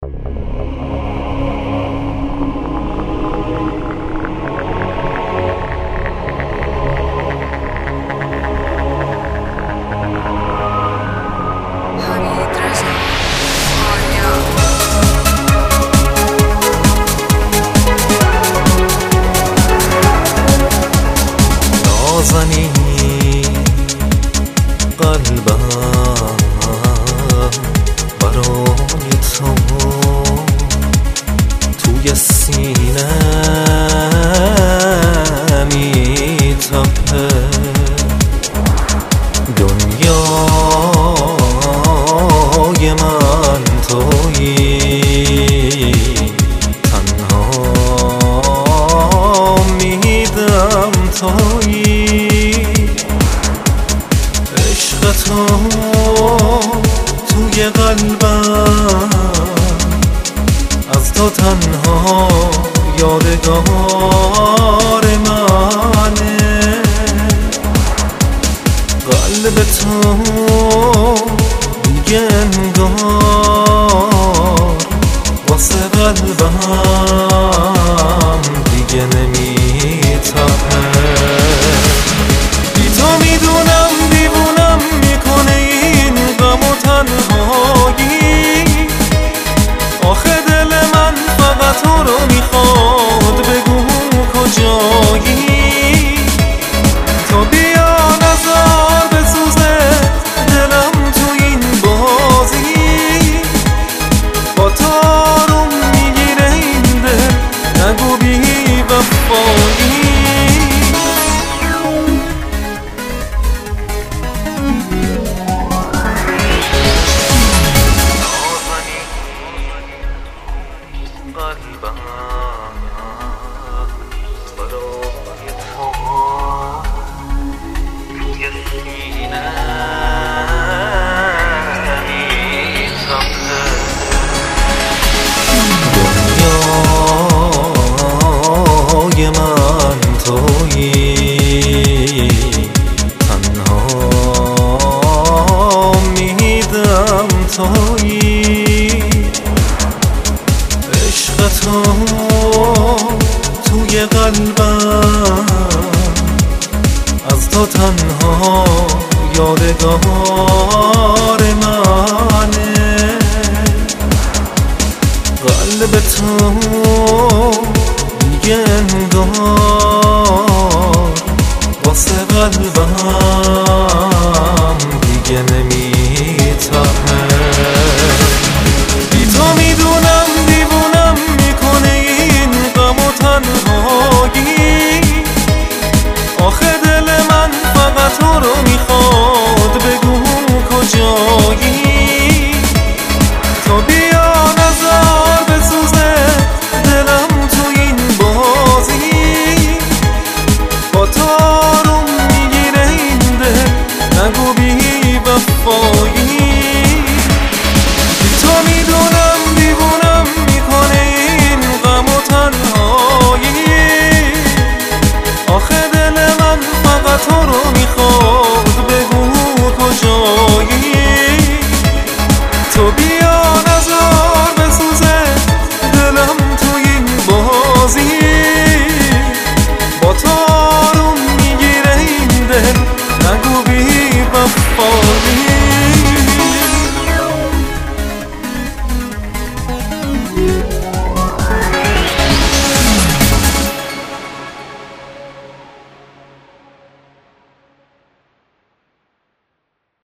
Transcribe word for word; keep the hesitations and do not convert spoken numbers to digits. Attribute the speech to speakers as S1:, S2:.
S1: نازنی قلبم برای تو توی سینه میتپه، دنیای من تویی، تنها میدم تویی، عشق تو توی قلبم، از تو تنها یادگار منه، قلب تو دیگه انگار واسه قلبم دیگه نمیتپه. بی تو میدونم دیوونم میکنه این غم و تنهایی، آخه دل من فقط تو رو میخواد، بگو کجایی، تو بیا نزار بسوزه دلم تو این بازی، با تو آروم میگیره این دل، نگو بی وفایی. قلبم برای تو توی سینه میتپه، دنیای من تویی، تنها میدم تویی، عشق تو توی قلبم، از تو تنها یادگار منه، قلب تو دیگه انگار واسه قلبم دیگه نمیتپه.